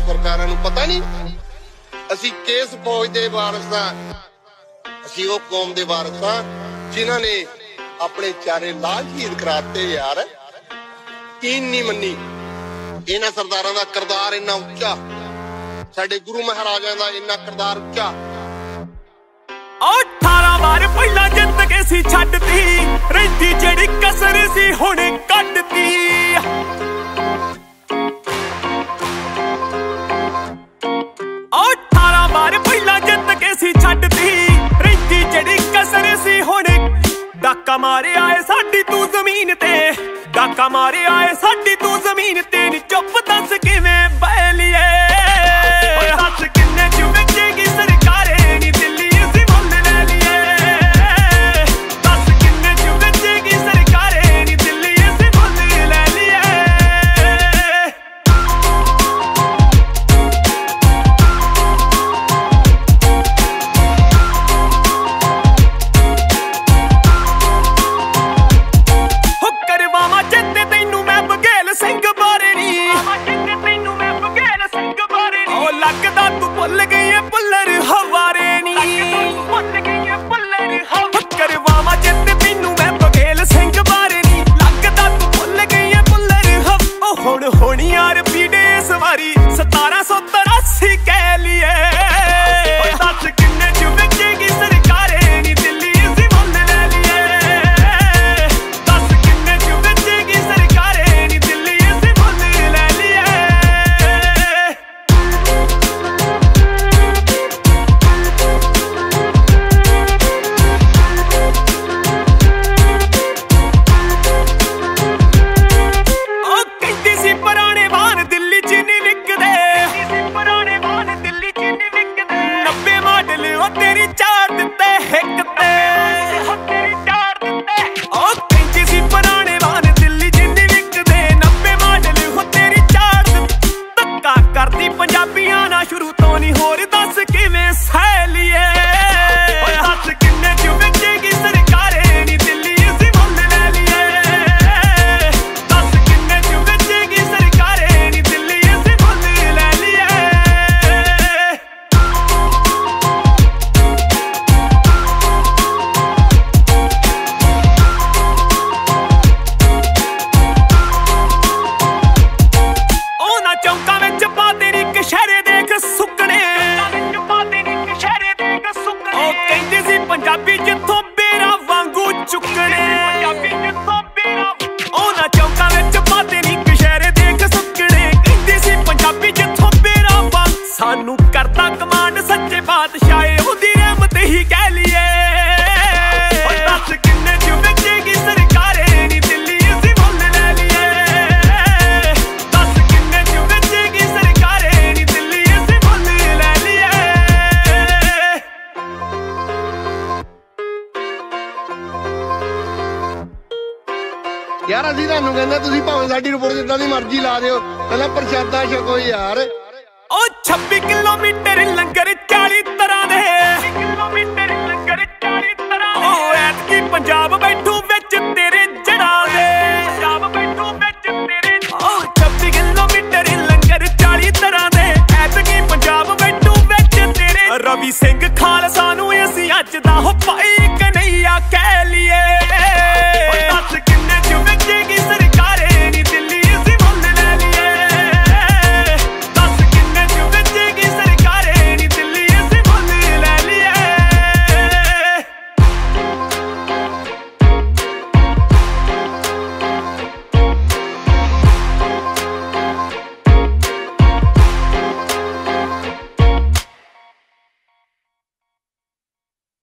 ਸਰਕਾਰਾਂ ਨੂੰ ਪਤਾ ਨਹੀਂ ਅਸੀਂ ਕਿਸ ਫੌਜ ਦੇ ਵਾਰਿਸ ਹਾਂ। ਅਸੀਂ ਉਹ ਕੌਮ ਦੇ ਵਾਰਿਸ ਹਾਂ ਜਿਨ੍ਹਾਂ ਨੇ ਆਪਣੇ ਚਾਰੇ ਲਾਲ ਸ਼ਹੀਦ ਕਰਾਤੇ ਯਾਰ। ਕੀਨ ਨਹੀਂ ਮੰਨੀ। ਇਹਨਾਂ ਸਰਦਾਰਾਂ ਦਾ ਕਿਰਦਾਰ ਇੰਨਾ ਉੱਚਾ, ਸਾਡੇ ਗੁਰੂ ਮਹਾਰਾਜਾਂ ਦਾ ਇੰਨਾ ਕਿਰਦਾਰ ਉੱਚਾ। 18 ਵਾਰ ਪਹਿਲਾਂ ਜਿੱਤ ਕੇ ਸੀ ਛੱਡਤੀ, ਰਹਿੰਦੀ ਜਿਹੜੀ ਕਸਰ ਸੀ ਹੁਣ ਕੱਢਤੀ। 18 ਵਾਰ ਪਹਿਲਾਂ ਜਿੱਤ ਕੇ ਸੀ ਛੱਡਤੀ, ਰਹਿੰਦੀ ਜਿਹੜੀ ਕਸਰ ਸੀ ਹੁਣ। ਡਾਕਾ ਮਾਰਿਆ ਏ ਸਾਡੀ ਤੂੰ ਜ਼ਮੀਨ ਤੇ, ਡਾਕਾ ਮਾਰਿਆ ਏ ਸਾਡੀ ਤੂੰ ਜ਼ਮੀਨ ਤੇ। ਨੀ ਚੁੱਪ ਦੱਸ ਕਿਵੇਂ ਬਹਿ ਲਈਏ, ਦੱਸ ਕਿੰਨੇ ਚ ਵੇਚੇਗੀ ਸਰਕਾਰੇ ਨੀ ਦਿੱਲੀ ਅਸੀਂ ਮੁੱਲ ਲੈ ਲਈਏ। ਦੱਸ ਕਿੰਨੇ ਚ ਵੇਚੇਗੀ ਸਰਕਾਰੇ ਨੀ ਦਿੱਲੀ ਅਸੀਂ ਮੁੱਲ ਲੈ ਲਈਏ। ਹੋ ਕਰਵਾਵਾਂ ਚੇਤੇ ਤੈਨੂੰ ਮੈਂ ਬਘੇਲ ਸਿੰਘ ਬਾਰੇ ਨੀ, ਤੈਨੂੰ ਮੈਂ ਬਘੇਲ ਸਿੰਘ ਬਾਰੇ ਨੀ। ਉਹ ਲੱਗਦਾ ਤੂੰ ਭੁੱਲ ਗਈ ਏ ਪੁੱਲਰ ਹਵਾਰੇ ਨੀ, ਭੁੱਲ ਗਈ ਏ ਪੁੱਲਰ ਹਵਾਰੇ। ਕਰਵਾਵਾਂ ਚੇਤੇ ਤੈਨੂੰ ਮੈਂ ਬਘੇਲ ਸਿੰਘ ਬਾਰੇ ਨੀ, ਲੱਗਦਾ ਤੂੰ ਭੁੱਲ ਗਈ ਏ ਪੁੱਲਰ ਹਵਾ। ਉਹ ਹੁਣ ਹੋਣੀ ਯਾਰ ਪੀੜੇ ਇਸ ਵਾਰੀ 1783 ਕਹਿ ਲਈਏ। ਦੱਸ ਕਿੰਨੇ ਚ ਵੇਚੇਗੀ ਸਰਕਾਰੇ ਨੀ ਦਿੱਲੀ ਅਸੀਂ ਮੁੱਲ ਲੈ ਲਈਏ। ਦੱਸ ਕਿੰਨੇ ਚ ਵੇਚੇਗੀ ਸਰਕਾਰੇ ਨੀ ਦਿੱਲੀ ਅਸੀਂ ਮੁੱਲ ਲੈ ਲਈਏ। ਉਹ ਕਹਿੰਦੀ ਸੀ ਪੁਰਾਣੇ ਵਾਹਨ ਦਿੱਲੀ ਚ ਨਹੀਂ ਵਿਕਦੇ, ਪੁਰਾਣੇ ਵਾਹਨ ਦਿੱਲੀ ਚ ਨਹੀਂ ਵਿਕਦੇ। 90 ਮਾਡਲ ਉਹ ਤੇਰੀ ਚਾਰ ਦਿੱਤੇ ਹਿੱਕ ਤੇ, ਤੇਰੀ ਚਾਰ ਦਿੱਤੇ। ਉਹ ਕਹਿੰਦੀ ਸੀ ਪੁਰਾਣੇ ਵਾਹਨ ਦਿੱਲੀ ਚ ਨਹੀਂ ਵਿਕਦੇ, 90 ਮਾਡਲ ਉਹ ਤੇਰੀ ਚਾਰ ਦਿੱਤੇ। ਧੱਕਾ ਕਰਦੀ ਪੰਜਾਬੀਆਂ ਨਾਲ ਸ਼ੁਰੂ ਤੋਂ ਨਹੀਂ, ਹੋਰ ਦੱਸ ਕਿਵੇਂ ਸਹਿ ਲਈਏ। ਦੱਸ ਕਿੰਨੇ ਚ ਵੇਚੇਗੀ ਸਰਕਾਰੇ ਨੀ ਦਿੱਲੀ ਅਸੀਂ ਮੁੱਲ ਲੈ ਲਈਏ। ਦੱਸ ਕਿੰਨੇ ਚ ਵੇਚੇਗੀ ਸਰਕਾਰੇ ਨੀ ਦਿੱਲੀ ਅਸੀਂ ਮੁੱਲ ਲੈ ਲਈਏ। ਉਹਨਾਂ ਚੌਂਕਾਂ ਵਿੱਚ ਪਾ ਤੇਰੀ ਕਸ਼ਹਿਰੇ ਦੇਖ ਸੁੱਕਣੇ, ਉਹ ਕਹਿੰਦੇ ਸੀ ਪੰਜਾਬੀ ਜਿੱਥੋਂ ਬੇਰਾਂ ਵਾਂਗੂ ਚੁੱਕਣੇ। ਉਹਨਾਂ ਚੌਂਕਾਂ ਵਿੱਚ ਪਾ ਤੇਰੀ ਕਸ਼ਹਿਰੇ ਦੇਖ ਸੁੱਕਣੇ, ਕਹਿੰਦੇ ਸੀ ਪੰਜਾਬੀ ਜਿੱਥੋਂ ਬੇਰਾਂ ਵਾਂਗ। ਸਾਨੂੰ ਕਰਦਾ ਕਮਾਂਡ ਸੱਚੇ ਬਾਦਸ਼ਾਹ ਉਹਦੀ ਰਹਿਮਤ ਹੀ ਕਹਿ ਲਈਏ। ਦੱਸ ਕਿੰਨੇ ਚ ਵੇਚੇਗੀ ਸਰਕਾਰੇ ਨੀ ਦਿੱਲੀ ਅਸੀਂ ਮੁੱਲ ਲੈ ਲਈਏ। ਦੱਸ ਕਿੰਨੇ ਚ ਵੇਚੇਗੀ ਸਰਕਾਰੇ ਨੀ ਦਿੱਲੀ ਅਸੀਂ ਮੁੱਲ ਲੈ ਲਈਏ। ਯਾਰ ਅਸੀਂ ਤੁਹਾਨੂੰ ਕਹਿੰਦੇ ਤੁਸੀਂ ਭਾਵੇਂ ਸਾਡੀ ਰਿਪੋਰਟ ਜਿੱਦਾਂ ਦੀ ਮਰਜ਼ੀ ਲਾ ਦਿਓ, ਪਹਿਲਾਂ ਪ੍ਰਸ਼ਾਦਾ ਛਕੋ ਯਾਰ। ਉਹ 26 ਕਿਲੋਮੀਟਰ ਲੰਗਰ 40 ਤਰ੍ਹਾਂ ਦੇ, ਲੰਗਰ 40 ਤਰ੍ਹਾਂ ਦੇ। ਉਹ ਐਤਕੀ ਪੰਜਾਬ ਬੈਠੂ ਵਿੱਚ ਤੇਰੇ ਜੜਾਂ ਦੇ, ਪੰਜਾਬ ਬੈਠੂ ਵਿੱਚ ਤੇਰੇ। ਉਹ 26 ਕਿਲੋਮੀਟਰ ਲੰਗਰ 40 ਤਰ੍ਹਾਂ ਦੇ, ਐਤਕੀ ਪੰਜਾਬ ਬੈਠੂ ਵਿੱਚ ਤੇਰੇ। ਰਵੀ ਸਿੰਘ ਖਾਲਸਾ ਨੂੰ ਅਸੀਂ ਅੱਜ ਦਾ ਹੋ ਪਾਈ